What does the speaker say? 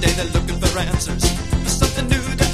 day they're looking for answers. There's something new